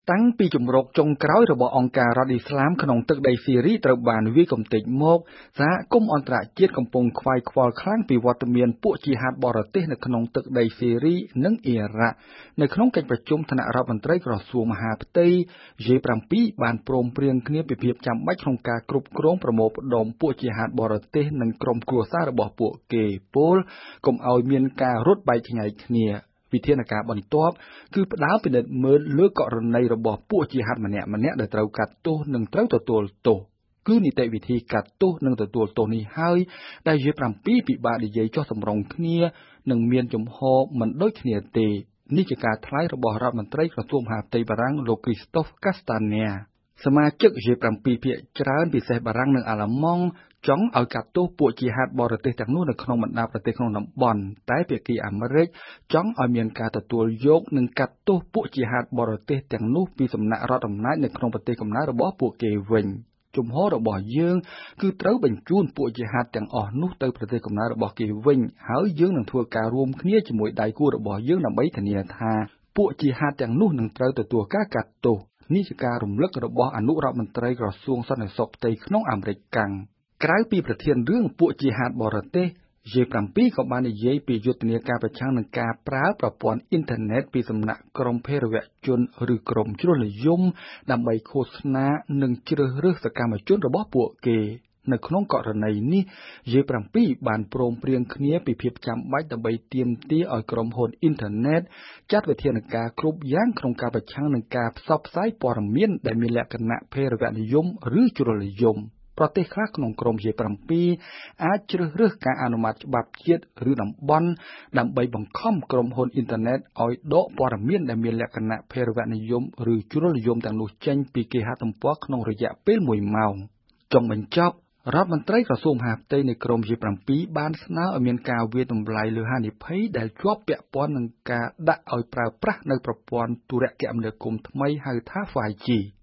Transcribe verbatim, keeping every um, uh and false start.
តាំងពីជំរកចុងក្រោយរបស់អង្គការរដ្ឋអ៊ីស្លាមក្នុងទឹកដីស៊ីរីត្រូវបានវាយកំទេចមកសហគមន៍អន្តរជាតិកំពុងខ្វាយខ្វល់ខ្លាំងពីវត្តមានពួកជីហាតបរទេសនៅក្នុងទឹកដីស៊ីរីនិងអ៊ីរ៉ាក់នៅក្នុងកិច្ចប្រជុំថ្នាក់រដ្ឋមន្ត្រីក្រសួងមហាផ្ទៃ G 7 បានព្រមព្រៀងគ្នាពីភាពចាំបាច់ក្នុងការគ្រប់គ្រងប្រមូលផ្ដុំពួកជីហាតបរទេសនិងក្រុមគ្រួសាររបស់ពួកគេពលកុំឲ្យមានការរត់បែកខ្ញែកគ្នាវិធានការបន្ទាប់គឺផ្ដើមពិនិត្យមើលលើករណីរបស់ពួកជីហាតម្នាក់ម្នាក់ដែលត្រូវកាត់ទោសនិងត្រូវទទួលទោសគឺនីតិវិធីកាត់ទោសនិងទទួលទោសនេះហើយដែលជាប្រាំពីរពិបាកនិយាយចុះសម្រុងគ្នានិងមានជំហរមិនដូចគ្នាទេនេះជាការថ្លែងរបស់រដ្ឋមន្ត្រីក្រសួងមហាផ្ទៃបារាំងលោក Christophe Castaner សមាជិក G 7 ភាគច្រើនពិសេសបារាំងនិងអាល្លឺម៉ង់ចង់ឲ្យកាត់ទោសពួកជីហាតបរទេសទាំងនោះនៅក្នុងបណ្ដាប្រទេសក្នុងតំបន់តែភាគីអាមេរិកចង់ឲ្យមានការទទួលយកនិងកាត់ទោសពួកជីហាតបរទេសទាំងនោះពីសំណាក់រដ្ឋអំណាចនៅក្នុងប្រទេសកំណើតរបស់ពួកគេវិញជំហររបស់យើងគឺត្រូវបញ្ជូនពួកជីហាតទាំងអស់នោះទៅប្រទេសកំណើតរបស់គេវិញហើយយើងនឹងធ្វើការរួមគ្នាជាមួយដៃគូរបស់យើងដើម្បីធានាថាពួកជីហាតទាំងនោះនឹងត្រូវទទួលការកាត់ទោសនេះជាការរំលឹករបស់អនុរដ្ឋមន្ត្រីក្រសួងសន្តិសុខផ្ទៃក្នុងអាមេរិកកាំងក្រៅពីប្រធានរឿងពួកជីហាតបរទេស G 7 ក៏បាននិយាយពីយុទ្ធនាការប្រឆាំងនឹងការប្រើប្រព័ន្ធអ៊ីនធឺណិតពីសំណាក់ក្រុមភេរវជនឬក្រុមជ្រុលនិយមដើម្បីឃោសនានិងជ្រើសរើសសកម្មជនរបស់ពួកគេនៅក្នុងករណីនេះ G 7 បានព្រមព្រៀងគ្នាពីភាពចាំបាច់ដើម្បីទាមទារឲ្យក្រុមហ៊ុនអ៊ីនធឺណិតចាត់វិធានការគ្រប់យ៉ាងក្នុងការប្រឆាំងនឹងការផ្សព្វផ្សាយព័ត៌មានដែលមានលក្ខណៈភេរវនិយមឬជ្រុលនិយមប្រទេសខ្លះក្នុងក្រុម G 7 អាចជ្រើសរើសការអនុម័តច្បាប់ជាតិឬតំបន់ដើម្បីបង្ខំក្រុមហ៊ុនអ៊ីនធឺណិតឲ្យដកព័ត៌មានដែលមានលក្ខណៈភេរវនិយមឬជ្រុលនិយមទាំងនោះចេញពីគេហទំព័រក្នុងរយៈពេលមួយម៉ោងចុងបញ្ចប់រដ្ឋមន្ត្រីក្រសួងមហាផ្ទៃនៃក្រុម G 7 បានស្នើឲ្យមានការវាយតម្លៃលើហានិភ័យដែលជាប់ពាក់ព័ន្ធនឹងការដាក់ឲ្យប្រើប្រាស់នៅប្រព័ន្ធទូរគមនាគមន៍ថ្មីហៅថា ហ្វៃ ជី